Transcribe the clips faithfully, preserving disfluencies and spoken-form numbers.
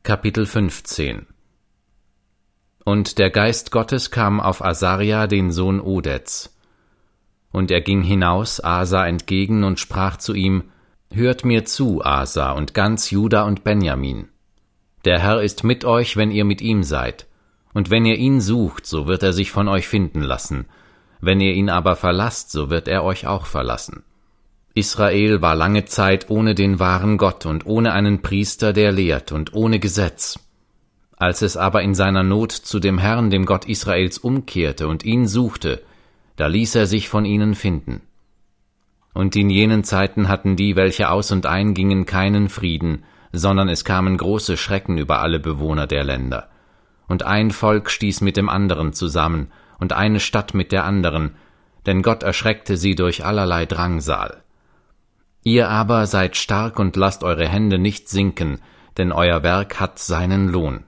Kapitel fünfzehn. Und der Geist Gottes kam auf Asaria, den Sohn Odeds. Und er ging hinaus Asa entgegen und sprach zu ihm: Hört mir zu, Asa, und ganz Juda und Benjamin. Der Herr ist mit euch, wenn ihr mit ihm seid. Und wenn ihr ihn sucht, so wird er sich von euch finden lassen. Wenn ihr ihn aber verlasst, so wird er euch auch verlassen. Israel war lange Zeit ohne den wahren Gott und ohne einen Priester, der lehrt, und ohne Gesetz. Als es aber in seiner Not zu dem Herrn, dem Gott Israels, umkehrte und ihn suchte, da ließ er sich von ihnen finden. Und in jenen Zeiten hatten die, welche aus und eingingen, keinen Frieden, sondern es kamen große Schrecken über alle Bewohner der Länder. Und ein Volk stieß mit dem anderen zusammen, und eine Stadt mit der anderen, denn Gott erschreckte sie durch allerlei Drangsal. Ihr aber seid stark und lasst eure Hände nicht sinken, denn euer Werk hat seinen Lohn.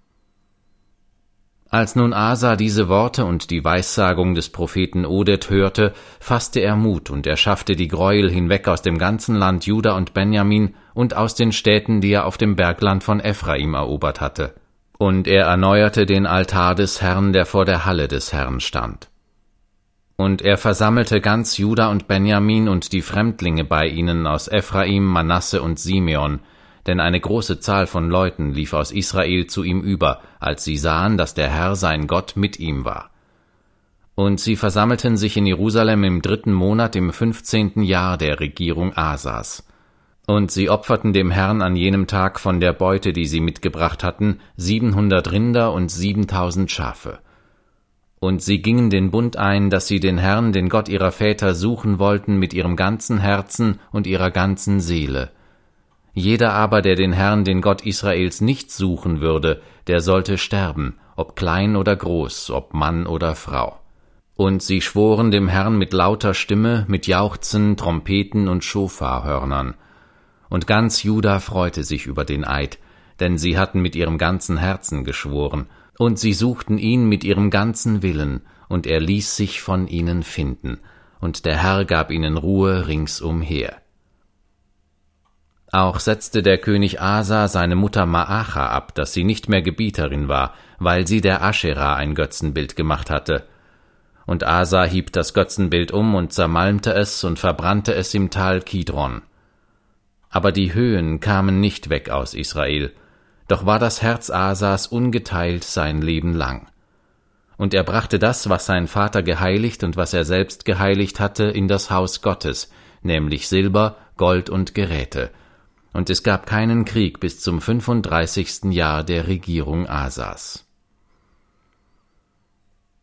Als nun Asa diese Worte und die Weissagung des Propheten Oded hörte, fasste er Mut, und er schaffte die Gräuel hinweg aus dem ganzen Land Juda und Benjamin und aus den Städten, die er auf dem Bergland von Ephraim erobert hatte. Und er erneuerte den Altar des Herrn, der vor der Halle des Herrn stand. Und er versammelte ganz Juda und Benjamin und die Fremdlinge bei ihnen aus Ephraim, Manasse und Simeon, denn eine große Zahl von Leuten lief aus Israel zu ihm über, als sie sahen, dass der Herr sein Gott mit ihm war. Und sie versammelten sich in Jerusalem im dritten Monat im fünfzehnten Jahr der Regierung Asas. Und sie opferten dem Herrn an jenem Tag von der Beute, die sie mitgebracht hatten, siebenhundert Rinder und siebentausend Schafe. Und sie gingen den Bund ein, dass sie den Herrn, den Gott ihrer Väter, suchen wollten mit ihrem ganzen Herzen und ihrer ganzen Seele. Jeder aber, der den Herrn, den Gott Israels, nicht suchen würde, der sollte sterben, ob klein oder groß, ob Mann oder Frau. Und sie schworen dem Herrn mit lauter Stimme, mit Jauchzen, Trompeten und Schofarhörnern. Und ganz Juda freute sich über den Eid, denn sie hatten mit ihrem ganzen Herzen geschworen, und sie suchten ihn mit ihrem ganzen Willen, und er ließ sich von ihnen finden, und der Herr gab ihnen Ruhe ringsumher. Auch setzte der König Asa seine Mutter Maacha ab, dass sie nicht mehr Gebieterin war, weil sie der Aschera ein Götzenbild gemacht hatte. Und Asa hieb das Götzenbild um und zermalmte es und verbrannte es im Tal Kidron. Aber die Höhen kamen nicht weg aus Israel, doch war das Herz Asas ungeteilt sein Leben lang. Und er brachte das, was sein Vater geheiligt und was er selbst geheiligt hatte, in das Haus Gottes, nämlich Silber, Gold und Geräte. Und es gab keinen Krieg bis zum fünfunddreißigsten Jahr der Regierung Asas.